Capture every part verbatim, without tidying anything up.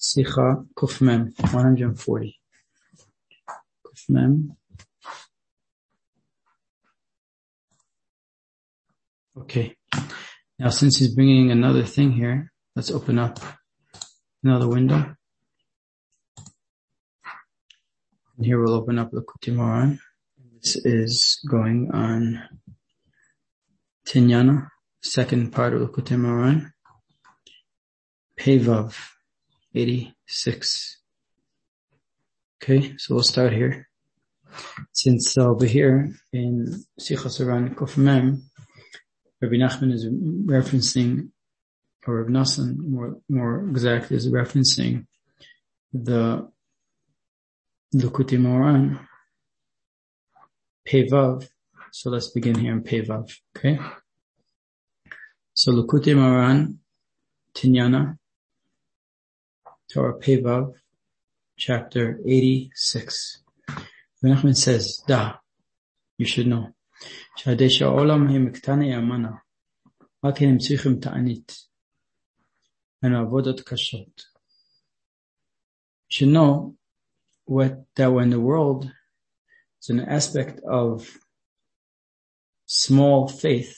Sicha Kufmem, one hundred forty. Kufmem. Okay. Now, since he's bringing another thing here, let's open up another window. And here we'll open up Likutei Moharan. This is going on Tinyana, second part of Likutei Moharan. Pevav, eighty-six. Okay, so we'll start here. Since uh, over here in Sichas Aran Kuf Mem, Rabbi Nachman is referencing, or Rabbi Nassan more, more exactly is referencing the Likutei Moharan, Pevav. So let's begin here in Pevav, okay? So Likutei Moharan, Tinyana, Torah Pevav, chapter eighty-six. Rabbi Nachman says, Da, you should know. Shadesha olam he miktane yamana. Akenim tzrichim ta'anit. And avodot kashot. You should know what, that when the world is an aspect of small faith,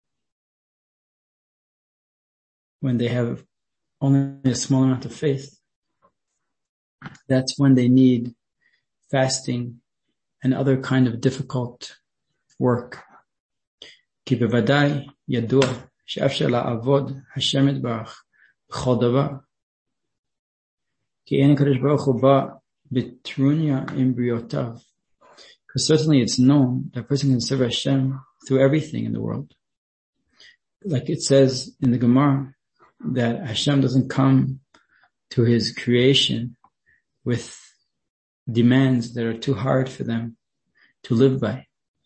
when they have only a small amount of faith, that's when they need fasting and other kind of difficult work. Ki bevadai yadua she'afshar la'avod Hashem yitbarach b'chol davar. Ki ein HaKadosh Baruch Hu ba b'trunya im briotav. Because certainly it's known that a person can serve Hashem through everything in the world. Like it says in the Gemara, that Hashem doesn't come to his creation with demands that are too hard for them to live by.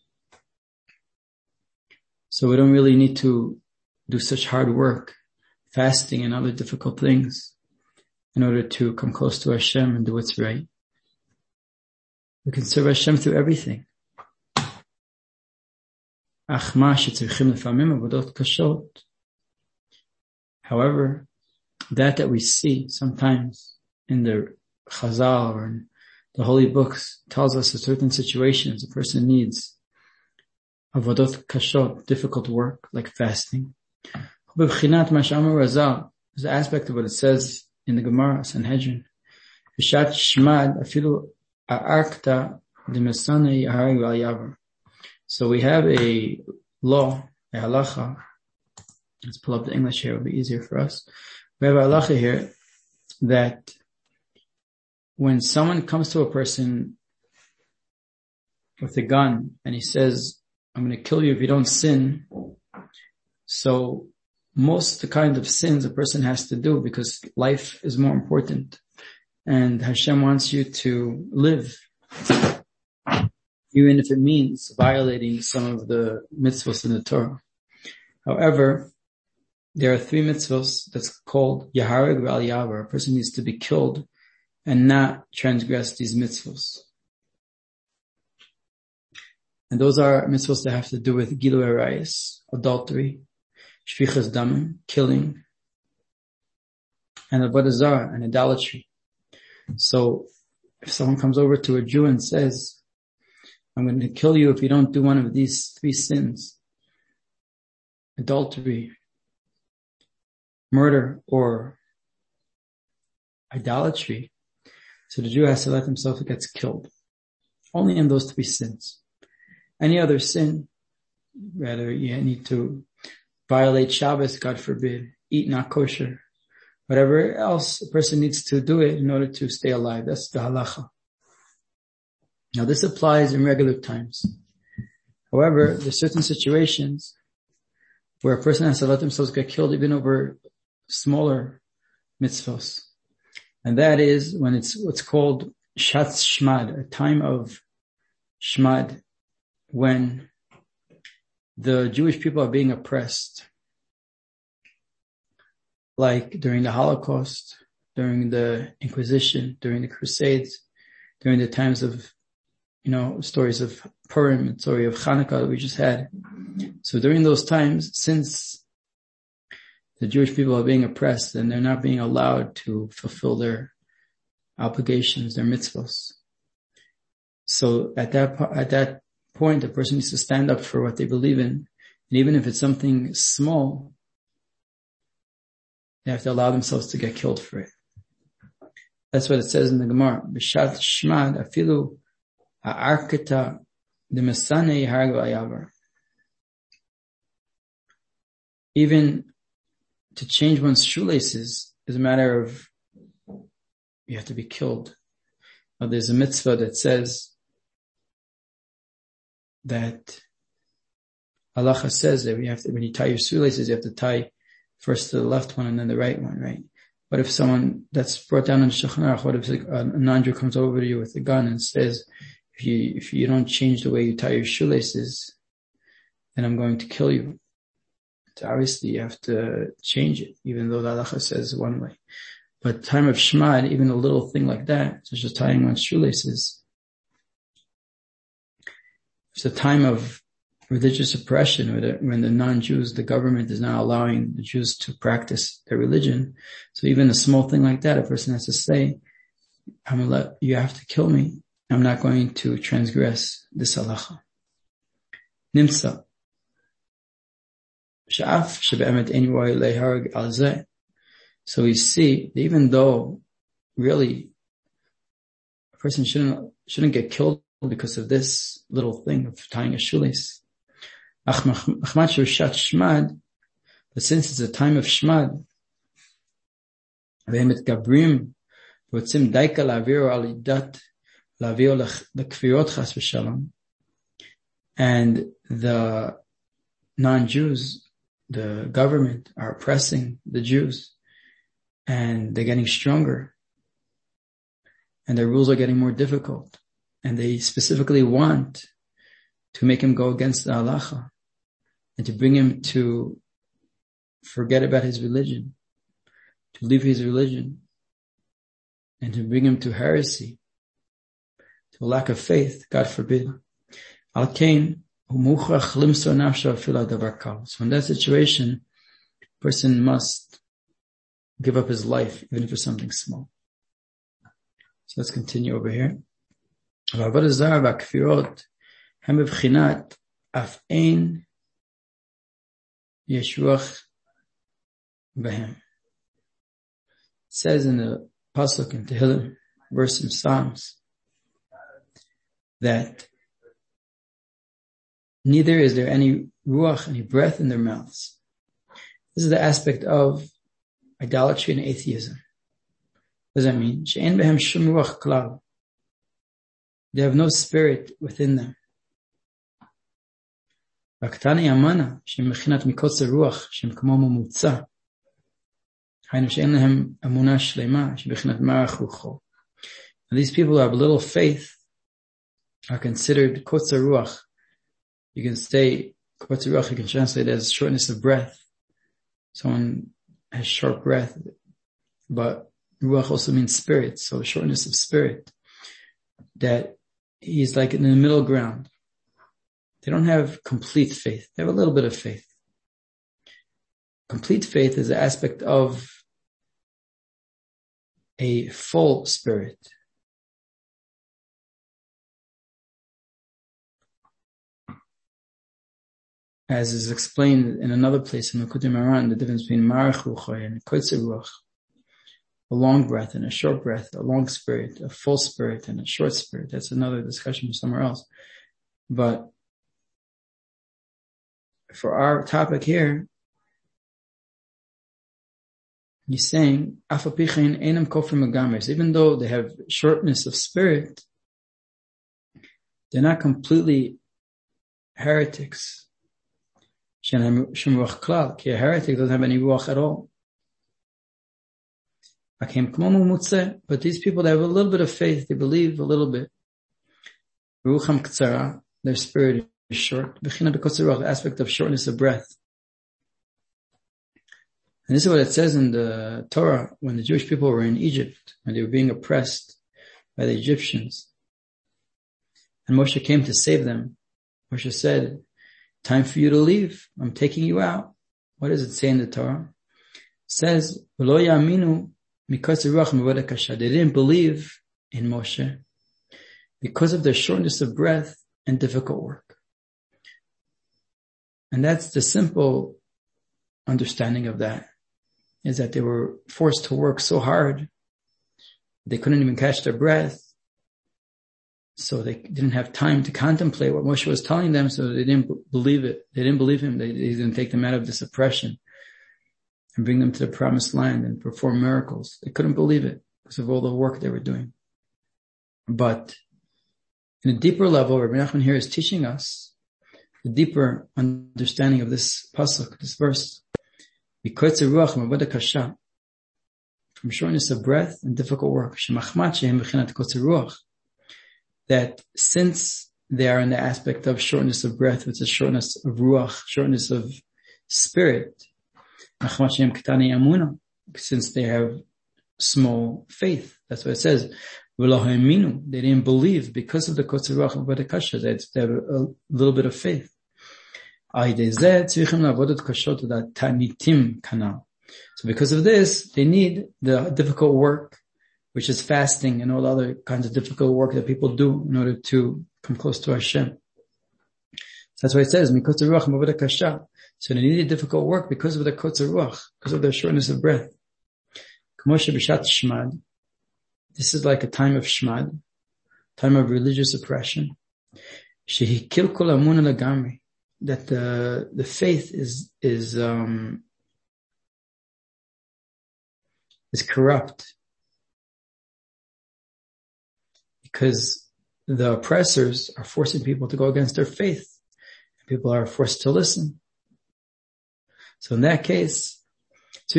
So we don't really need to do such hard work, fasting and other difficult things in order to come close to Hashem and do what's right. We can serve Hashem through everything. However, that that we see sometimes in the Chazal or in the holy books tells us in certain situations a person needs avodot kashot, difficult work like fasting. There's an aspect of what it says in the Gemara, Sanhedrin. So we have a law, a halacha. Let's pull up the English here, it'll be easier for us. We have a halacha here that when someone comes to a person with a gun and he says, I'm going to kill you if you don't sin. So most of the kind of sins a person has to do because life is more important. And Hashem wants you to live, even if it means violating some of the mitzvahs in the Torah. However, there are three mitzvahs that's called Yahareg V'al Yavar. A person needs to be killed and not transgress these mitzvahs. And those are mitzvahs that have to do with Gilui Arayos, adultery, Shfichas Damim, killing, and Avodah Zarah, and idolatry. So if someone comes over to a Jew and says, I'm going to kill you if you don't do one of these three sins, adultery, murder, or idolatry, so the Jew has to let himself get killed. Only in those three sins. Any other sin, rather you need to violate Shabbos, God forbid, eat not kosher, whatever else a person needs to do it in order to stay alive. That's the halacha. Now this applies in regular times. However, there's certain situations where a person has to let themselves get killed even over smaller mitzvahs. And that is when it's what's called Shatz Shmad, a time of Shmad, when the Jewish people are being oppressed. Like during the Holocaust, during the Inquisition, during the Crusades, during the times of, you know, stories of Purim and story of Hanukkah that we just had. So during those times, since the Jewish people are being oppressed and they're not being allowed to fulfill their obligations, their mitzvahs. So at that, at that point, a person needs to stand up for what they believe in. And even if it's something small, they have to allow themselves to get killed for it. That's what it says in the Gemara. B'shat shmad afilu ha'arketa d'mesanei hargu ayavar. Even to change one's shoelaces is a matter of, you have to be killed. Now, there's a mitzvah that says that halacha says that you have to, when you tie your shoelaces, you have to tie first to the left one and then the right one, right? But if someone, that's brought down in Shulchan Aruch, what if a non-Jew comes over to you with a gun and says, if you, if you don't change the way you tie your shoelaces, then I'm going to kill you. So obviously you have to change it, even though the halacha says one way. But time of Shmad, even a little thing like that, such as tying one's shoelaces, it's a time of religious oppression, where the, when the non-Jews, the government is not allowing the Jews to practice their religion. So even a small thing like that, a person has to say, I'm gonna let, you have to kill me. I'm not going to transgress this halacha. Nimtza. So we see that even though really a person shouldn't shouldn't get killed because of this little thing of tying a shoelace. But since it's a time of Shmad, and the non-Jews, the government, are oppressing the Jews, and they're getting stronger, and their rules are getting more difficult, and they specifically want to make him go against the halacha, and to bring him to forget about his religion, to leave his religion, and to bring him to heresy, to a lack of faith, God forbid. Al kain, so in that situation, a person must give up his life, even for something small. So let's continue over here. It says in the Pasuk in Tehillim, verse in Psalms, that neither is there any ruach, any breath in their mouths. This is the aspect of idolatry and atheism. What does that mean? She'en behem shum ruach klal. They have no spirit within them. V'aktani amana shem mechinat mikotzer ruach shem kamo mamutza. Haynu she'en lehem amunah shlema shem mechinat marach rucho. And these people who have little faith are considered kotzer ruach. You can say, kotzer ruach, you can translate it as shortness of breath. Someone has short breath, but ruach also means spirit, so shortness of spirit. That he's like in the middle ground. They don't have complete faith. They have a little bit of faith. Complete faith is the aspect of a full spirit. As is explained in another place in the Likutei Moharan, the difference between marach ruach and kotzer ruach. A long breath and a short breath, a long spirit, a full spirit and a short spirit. That's another discussion somewhere else. But for our topic here, he's saying, even though they have shortness of spirit, they're not completely heretics. A heretic doesn't have any ruach at all. But these people, they have a little bit of faith, they believe a little bit. Their spirit is short. The aspect of shortness of breath. And this is what it says in the Torah when the Jewish people were in Egypt, when they were being oppressed by the Egyptians. And Moshe came to save them. Moshe said, time for you to leave. I'm taking you out. What does it say in the Torah? says, "V'lo ya'aminu mikatzer ruach me'avodah kasha." They didn't believe in Moshe because of their shortness of breath and difficult work. And that's the simple understanding of that, is that they were forced to work so hard, they couldn't even catch their breath. So they didn't have time to contemplate what Moshe was telling them, so they didn't believe it. They didn't believe him. They, they didn't take them out of this oppression and bring them to the promised land and perform miracles. They couldn't believe it because of all the work they were doing. But in a deeper level, Rabbi Nachman here is teaching us the deeper understanding of this pasuk, this verse. From shortness of breath and difficult work. That since they are in the aspect of shortness of breath, which is shortness of ruach, shortness of spirit, since they have small faith. That's what it says. They didn't believe because of the kotzer ruach of the kasha. They have a little bit of faith. So because of this, they need the difficult work, which is fasting and all other kinds of difficult work that people do in order to come close to Hashem. So that's why it says, mikotzer ruach mavodah kasha. So they needed difficult work because of the kotzer ruach, because of their shortness of breath. K'moshe b'shat shmad. This is like a time of shmad, time of religious oppression. Shehikil kol amuna lagamri. That the the faith is is um is corrupt. Because the oppressors are forcing people to go against their faith. People are forced to listen. So in that case, in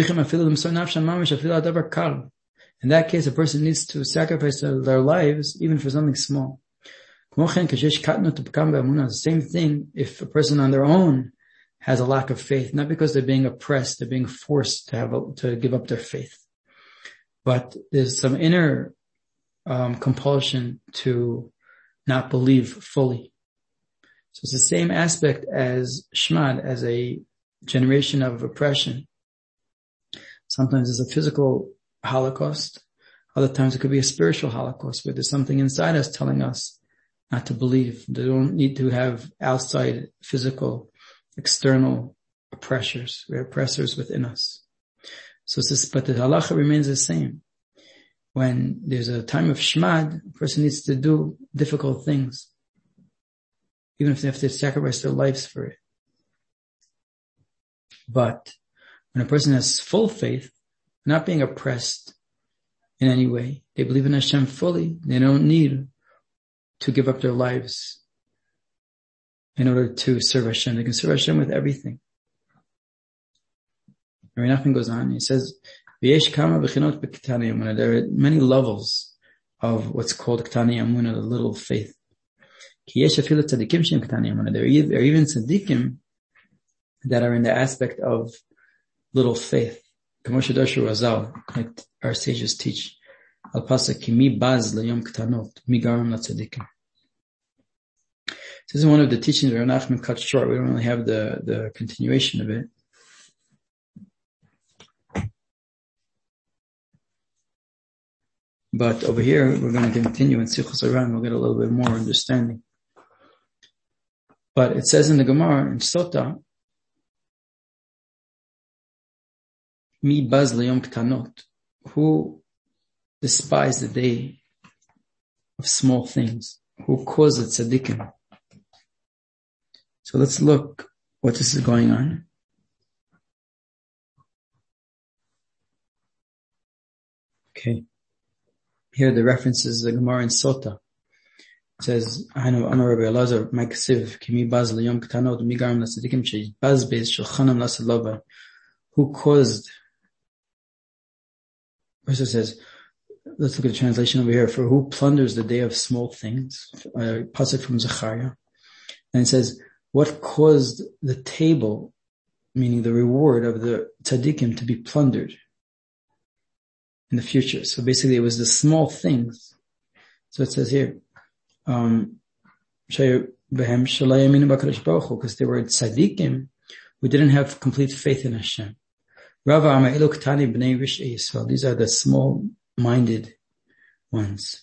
that case, a person needs to sacrifice their lives even for something small. The same thing if a person on their own has a lack of faith, not because they're being oppressed, they're being forced to have a, to give up their faith. But there's some inner Um, compulsion to not believe fully. So it's the same aspect as Shmad, as a generation of oppression. Sometimes it's a physical holocaust. Other times it could be a spiritual holocaust where there's something inside us telling us not to believe. They don't need to have outside physical, external oppressors. We're oppressors within us. So it's this, but the halacha remains the same. When there's a time of shmad, a person needs to do difficult things, even if they have to sacrifice their lives for it. But when a person has full faith, not being oppressed in any way, they believe in Hashem fully, they don't need to give up their lives in order to serve Hashem. They can serve Hashem with everything. Rabbi Nachman goes on, he says, there are many levels of what's called Ktani Amuna, the little faith. There are even tzaddikim that are in the aspect of little faith. Like our sages teach. This is one of the teachings where Nachman cut short. We don't really have the, the continuation of it. But over here, we're going to continue in Sichos Aran. We'll get a little bit more understanding. But it says in the Gemara, in Sota, Mi baz leyom ktanot, who despise the day of small things, who cause the tzaddikim. So let's look what this is going on. Okay. Here the reference is the Gemara in Sota. It says, "Anu Amar Rabbi Elazar, my kasiv, kimi baz liyom ktanot migaram lasadikim shebaz beis shulchanam lasalova." Who caused? First it says, let's look at the translation over here. For who plunders the day of small things? Uh, pasuk from Zechariah, and it says, what caused the table, meaning the reward of the tzaddikim, to be plundered in the future? So basically it was the small things. So it says here, um, because they were tzaddikim who didn't have complete faith in Hashem. Rava Amar Elu Ktani B'nei Rish'ei Yisrael. These are the small-minded ones.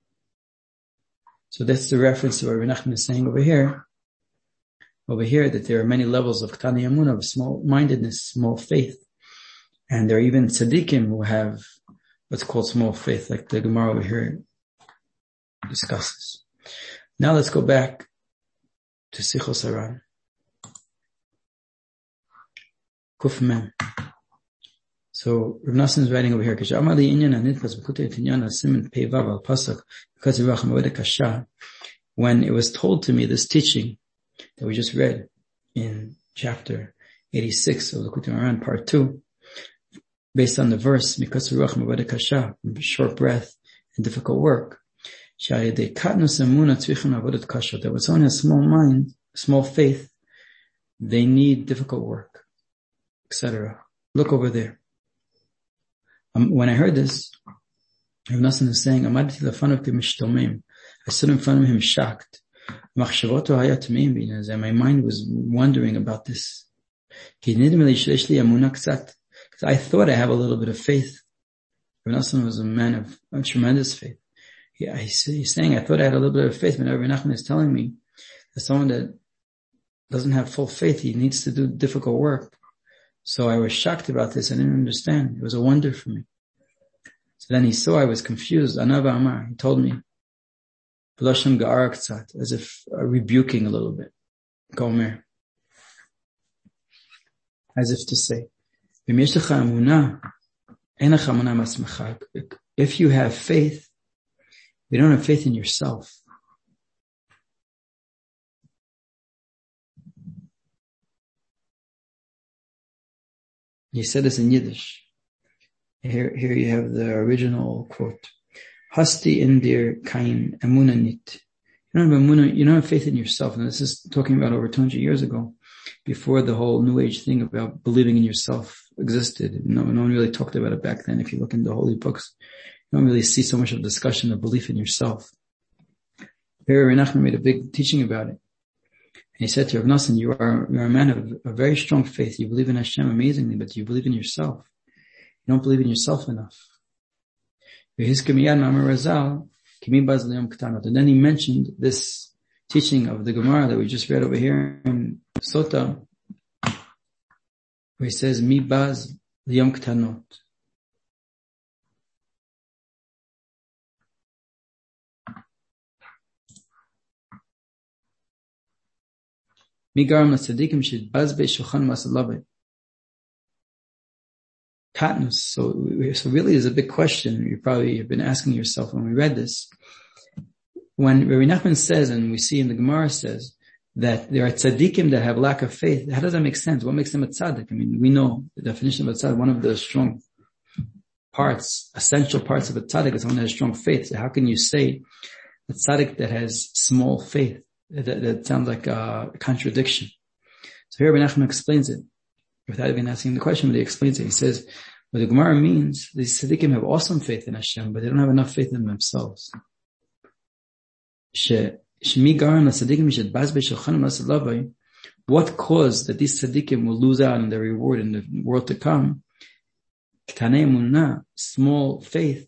So that's the reference to what Rabbi Nachman is saying over here. Over here, that there are many levels of Ktani Amunah, of small-mindedness, small faith. And there are even tzaddikim who have what's called small faith, like the Gemara over here discusses. Now let's go back to Sichos Haran. Kuf Mem. So Rav Nassim is writing over here, when it was told to me, this teaching that we just read in chapter eighty-six of the Likutei Moharan, part two, based on the verse, short breath and difficult work, that when someone has small mind, small faith, they need difficult work, et cetera. Look over there. Um, when I heard this, Rav Nassim is saying, I stood in front of him shocked. My mind was wondering about this. Because I thought I have a little bit of faith. Rav Nassim was a man of, of tremendous faith. He, I, he's saying, I thought I had a little bit of faith, but Rav Nachman is telling me that someone that doesn't have full faith, he needs to do difficult work. So I was shocked about this. I didn't understand. It was a wonder for me. So then he saw I was confused. Anava Amar, he told me, as if uh, rebuking a little bit. Gomer. As if to say, if you have faith, you don't have faith in yourself. He said this in Yiddish. Here, here you have the original quote. Hasti indir kain emuna nit. You don't have emuna, you don't have faith in yourself. And this is talking about over two hundred years ago, before the whole New Age thing about believing in yourself existed. No, no one really talked about it back then. If you look in the holy books, you don't really see so much of discussion of belief in yourself. Here, Rav Nachman made a big teaching about it. And he said to Rav Nassim, you are, you are a man of a very strong faith. You believe in Hashem amazingly, but you believe in yourself. You don't believe in yourself enough. And then he mentioned this teaching of the Gemara that we just read over here in Sota, where he says, Mi baz liyom ktanot. Mi garam l'tzadikim shid baz be'shulchan masalabai. Katnus. So, so really there's a big question you probably have been asking yourself when we read this. When Rabbi Nachman says, and we see in the Gemara says, that there are tzaddikim that have lack of faith, how does that make sense? What makes them a tzaddik? I mean, we know the definition of a tzaddik, one of the strong parts, essential parts of a tzaddik is someone that has strong faith. So how can you say a tzaddik that has small faith? That, that sounds like a contradiction. So here Rabbi Nachman explains it, without even asking the question, but he explains it. He says, what the Gemara means, these tzaddikim have awesome faith in Hashem, but they don't have enough faith in themselves. What caused that these tzaddikim will lose out on their reward in the world to come? Small faith.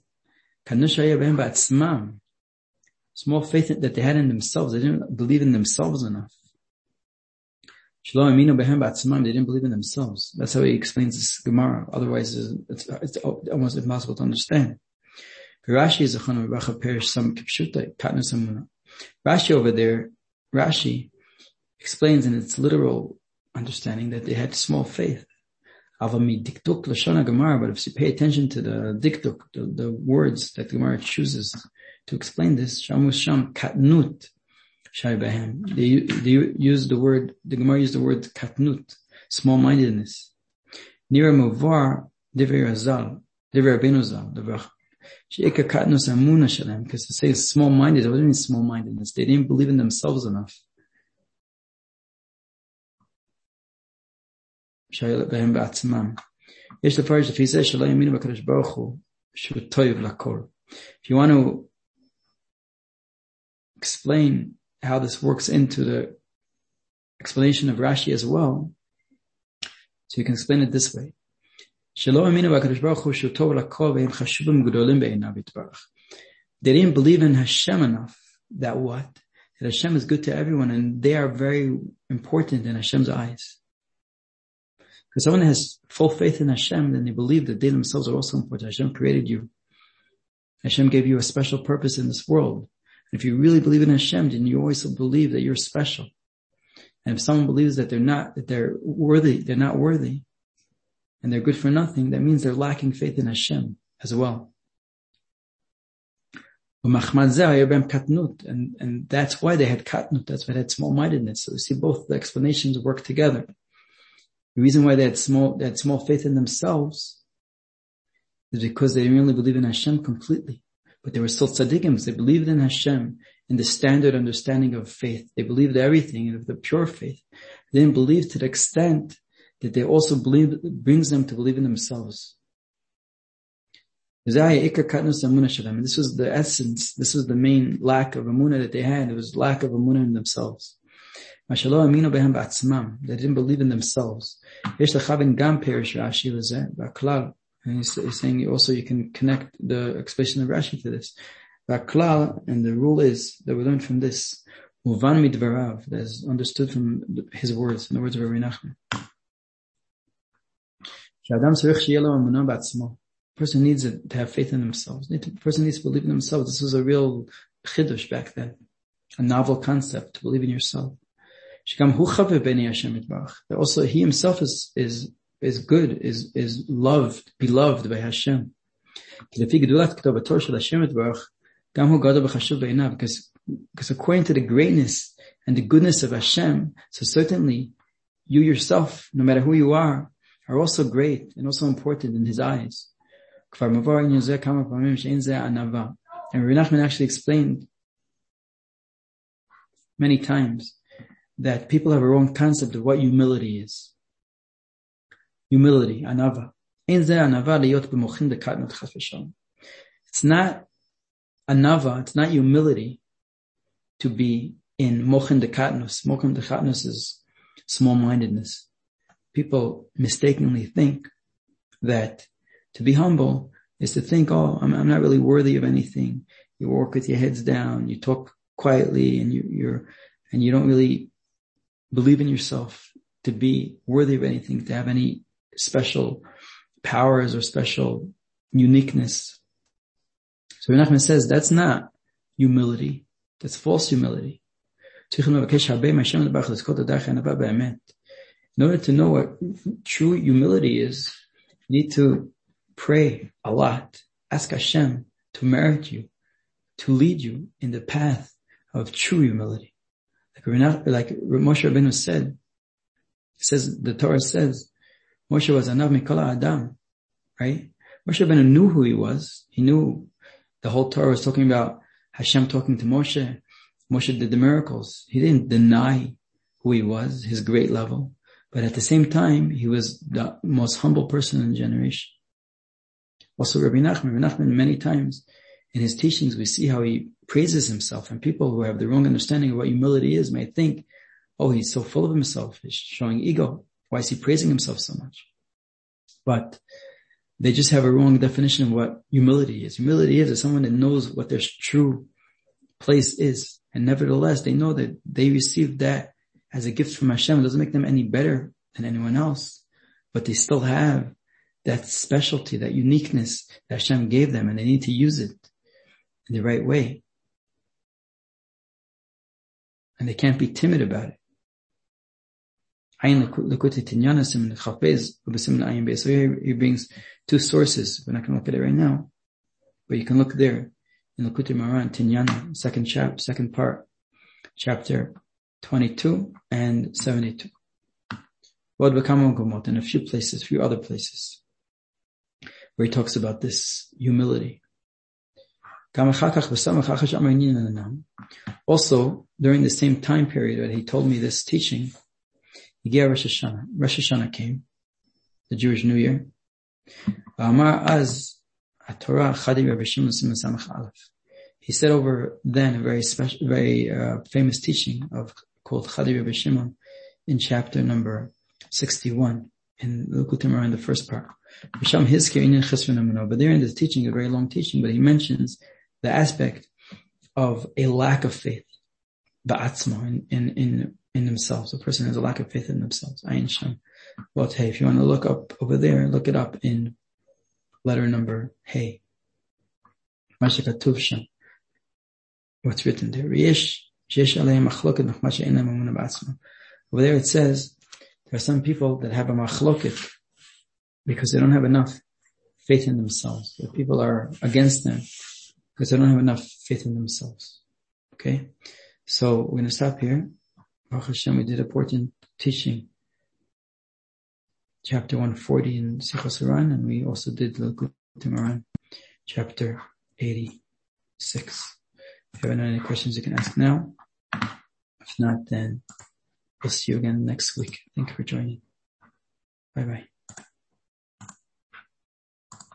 Small faith that they had in themselves. They didn't believe in themselves enough. They didn't believe in themselves. That's how he explains this Gemara. Otherwise, it's, it's almost impossible to understand. Rashi is a Chana Perish some Kipshuta, Katnus Amuna. Rashi over there, Rashi explains in its literal understanding that they had small faith. Avami diktuk lashon Gemara, but if you pay attention to the diktuk, the, the words that the Gemara chooses to explain this, shamus sham katnut shay behem. They they use the word. The Gemara used the word katnut, small-mindedness. Nira movar divrei Razal, divrei Rabbeinu Zal, divrei. Because it says small-minded, what do you mean small-mindedness? They didn't believe in themselves enough. If you want to explain how this works into the explanation of Rashi as well, so you can explain it this way. They didn't believe in Hashem enough. That what? That Hashem is good to everyone and they are very important in Hashem's eyes. Because someone has full faith in Hashem, then they believe that they themselves are also important. Hashem created you. Hashem gave you a special purpose in this world. And if you really believe in Hashem, then you also believe that you're special. And if someone believes that they're not, that they're worthy, they're not worthy, and they're good for nothing, that means they're lacking faith in Hashem as well. And, and that's why they had katnut, that's why they had small-mindedness. So you see both the explanations work together. The reason why they had small, they had small faith in themselves is because they didn't really believe in Hashem completely. But they were still tzaddikim. They believed in Hashem, in the standard understanding of faith. They believed everything in the pure faith. They didn't believe to the extent that they also believe, brings them to believe in themselves. And this was the essence, this was the main lack of emunah that they had. It was lack of emunah in themselves. They didn't believe in themselves. And he's, he's saying also you can connect the explanation of Rashi to this. And the rule is that we learn from this, that is understood from his words, in the words of Rabbi Nachman. A person needs to have faith in themselves. A person needs to believe in themselves. This was a real chidush back then, a novel concept to believe in yourself. Also, he himself is is is good, is is loved, beloved by Hashem. Because because according to the greatness and the goodness of Hashem, so certainly you yourself, no matter who you are, are also great and also important in His eyes. And Rabbi Nachman actually explained many times that people have a wrong concept of what humility is. Humility, anava. It's not anava, it's not humility to be in mochin de katnos. Mochin de katnos is small-mindedness. People mistakenly think that to be humble is to think, oh, I'm, I'm not really worthy of anything. You walk with your heads down, you talk quietly, and you, you're, and you don't really believe in yourself to be worthy of anything, to have any special powers or special uniqueness. So Rabbi Nachman says that's not humility. That's false humility. In order to know what true humility is, you need to pray a lot. Ask Hashem to merit you, to lead you in the path of true humility. Like, like Moshe Rabbeinu said, it says, the Torah says, Moshe was anav mikol ha'adam, right? Moshe Rabbeinu knew who he was. He knew the whole Torah was talking about Hashem talking to Moshe. Moshe did the miracles. He didn't deny who he was, his great level. But at the same time, he was the most humble person in the generation. Also, Rabbi Nachman, Rabbi Nachman, many times in his teachings, we see how he praises himself. And people who have the wrong understanding of what humility is may think, oh, he's so full of himself. He's showing ego. Why is he praising himself so much? But they just have a wrong definition of what humility is. Humility is, is someone that knows what their true place is. And nevertheless, they know that they received that as a gift from Hashem. It doesn't make them any better than anyone else. But they still have that specialty, that uniqueness that Hashem gave them, and they need to use it in the right way. And they can't be timid about it. So here he brings two sources. We're not going to look at it right now, but you can look there in Likutei Moharan, Tinyana, second chapter, second part, chapter twenty-two and seventy-two. In a few places, a few other places, where he talks about this humility. Also, during the same time period that he told me this teaching, Rosh Hashanah. Rosh Hashanah came, the Jewish New Year. He said over then a very special, very uh, famous teaching of called Chadi Rabbi Shimon in chapter number sixty-one. in Likutei Moharan, the first part. But there in this teaching, a very long teaching, but he mentions the aspect of a lack of faith, ba'atzma, in, in, in, in themselves. A person has a lack of faith in themselves. Ayin Sham. Well, hey, if you want to look up over there, look it up in letter number Hey. Masha Katuv Sham. What's written there? Over there it says, there are some people that have a machloket because they don't have enough faith in themselves. The people are against them because they don't have enough faith in themselves. Okay? So we're going to stop here. Baruch Hashem, we did important teaching. Chapter one forty in Sichos Haran, and we also did Likutei Moharan, chapter eighty-six. If you have any questions, you can ask now. If not, then we'll see you again next week. Thank you for joining. Bye bye.